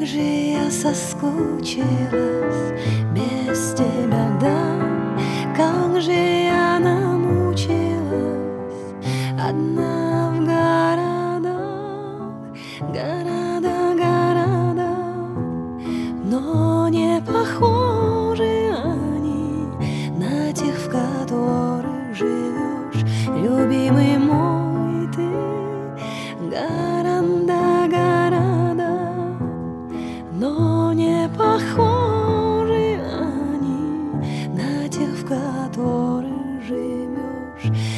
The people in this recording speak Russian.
же я соскучилась без тебя, да, как же я намучилась одна в городах, но не похожи они на тех, в которых живешь, любимый мой ты. Города, но не похожи они на тех, в которых живешь.